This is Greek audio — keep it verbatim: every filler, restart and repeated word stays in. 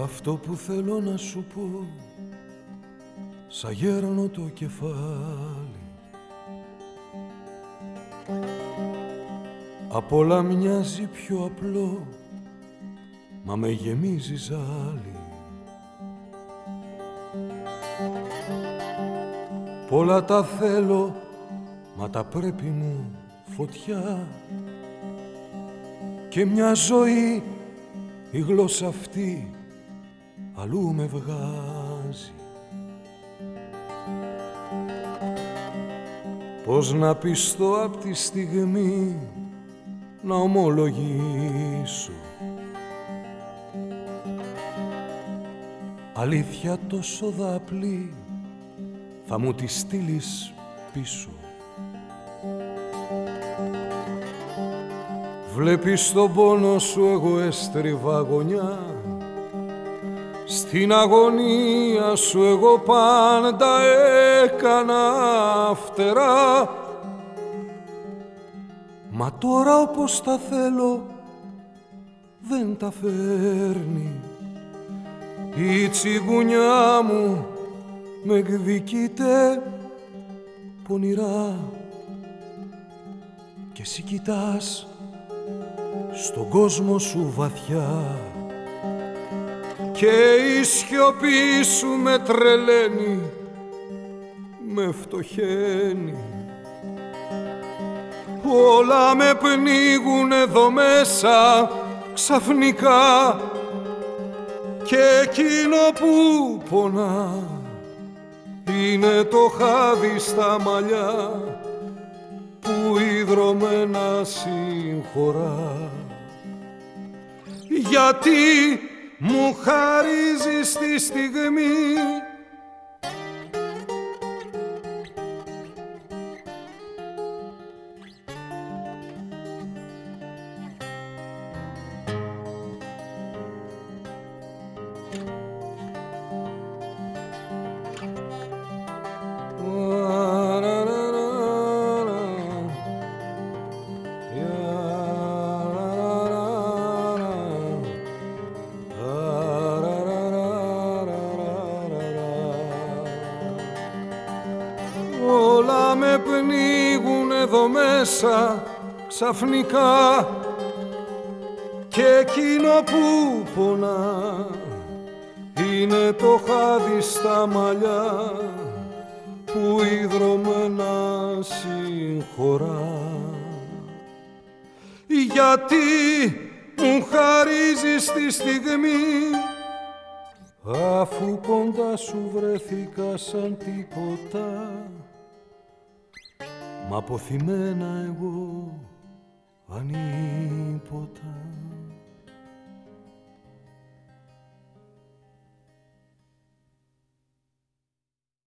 αυτό που θέλω να σου πω, σαν γέρνω το κεφάλι, απ' όλα μοιάζει πιο απλό, μα με γεμίζει ζάλι. Πολλά τα θέλω, μα τα πρέπει μου φωτιά, και μια ζωή η γλώσσα αυτή αλλού με βγάζει. Πώς να πιστώ απ' τη στιγμή να ομολογήσω αλήθεια τόσο δαπλή, θα μου τη στείλεις πίσω. Βλέπεις τον πόνο σου, εγώ έστριβα γωνιά, στην αγωνία σου εγώ πάντα έκανα φτερά. Μα τώρα όπως τα θέλω δεν τα φέρνει, η τσιγκουνιά μου με εκδικείται πονηρά, και εσύ κοιτάς στον κόσμο σου βαθιά, και η σιωπή σου με τρελαίνει, με φτωχαίνει. Όλα με πνίγουν εδώ μέσα ξαφνικά, και εκείνο που πονά είναι το χάδι στα μαλλιά που υδρωμένα συγχωρά. Γιατί μου χαρίζεις τη στιγμή ξαφνικά, και εκείνο που πονά είναι το χάδι στα μαλλιά που υδρωμένα συγχωρά. Γιατί μου χαρίζεις τη στιγμή, αφού κοντά σου βρέθηκα σαν τίποτα, μα αποθυμένα εγώ ανίποτα.